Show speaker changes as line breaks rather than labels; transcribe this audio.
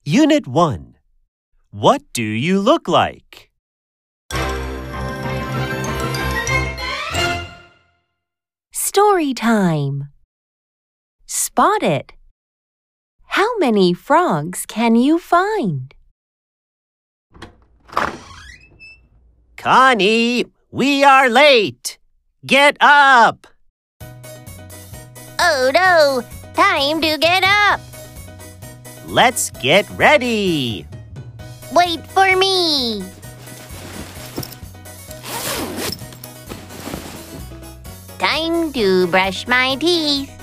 Unit 1. What do you look like?
Story time. Spot it. How many frogs can you find?
Connie, we are late. Get up!
Oh no! Time to get up!
Let's get ready.
Wait for me! Time to brush my teeth.